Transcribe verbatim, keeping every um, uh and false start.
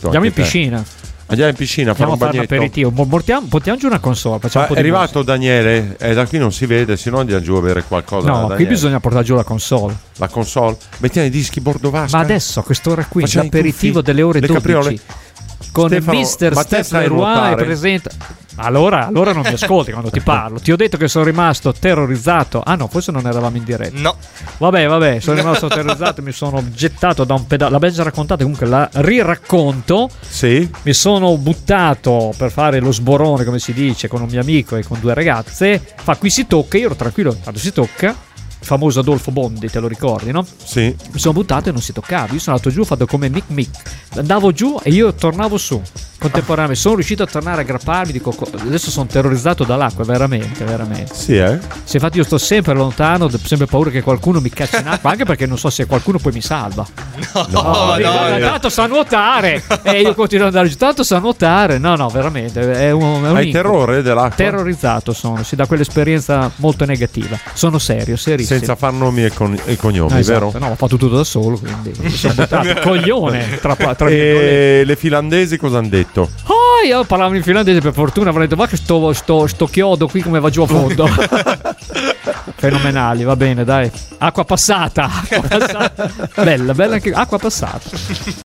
Andiamo in piscina. Andiamo in piscina a fare un bagnetto. Aperitivo. Portiamo, portiamo giù una console. Facciamo un po' è di arrivato musica. Daniele e da qui non si vede, se no andiamo giù a bere qualcosa. No, qui bisogna portare giù la console. La console? Mettiamo i dischi Bordovasca. Ma adesso a quest'ora qui, Facciamo l'aperitivo delle ore le dodici. capriole. Con Stefano, mister ma te Steph sai Leroy nuotare? presenta. Allora, allora non mi ascolti quando ti parlo. Ti ho detto che sono rimasto terrorizzato. Ah no, forse non eravamo in diretta. No. Vabbè, vabbè, sono rimasto terrorizzato. Mi sono gettato da un pedale. L'abbiamo già raccontato, comunque la riracconto. Sì. Mi sono buttato per fare lo sborone, come si dice, con un mio amico e con due ragazze. Fa, qui si tocca, io ero tranquillo, quando si tocca. Il famoso Adolfo Bondi, te lo ricordi, no? Sì. Mi sono buttato e non si toccava. Io sono andato giù, ho fatto come Mick Mick. Andavo giù e io tornavo su contemporaneamente. Sono riuscito a tornare a aggrapparmi. Dico, adesso sono terrorizzato dall'acqua, veramente, veramente. Sì, eh? Sì, infatti io sto sempre lontano, ho sempre paura che qualcuno mi caccia in acqua, anche perché non so se qualcuno poi mi salva. No, No, no, guarda, no. tanto sa nuotare. E io continuo ad andare giù, tanto sa nuotare. No, no, veramente. È un, è un Hai incubo. terrore dell'acqua? Terrorizzato sono, si dà quell'esperienza molto negativa. Sono serio, serissimo. Senza far nomi e, con- e cognomi, No, esatto. vero? No, ho fatto tutto da solo, quindi mi sono buttato. Coglione, tra, tra E le finlandesi cosa hanno detto? Oh, io parlavo in finlandese, per fortuna avrei detto, ma che sto, sto, sto chiodo qui come va giù a fondo. Fenomenali, va bene, dai. Acqua passata, acqua passata. Bella, bella anche acqua passata.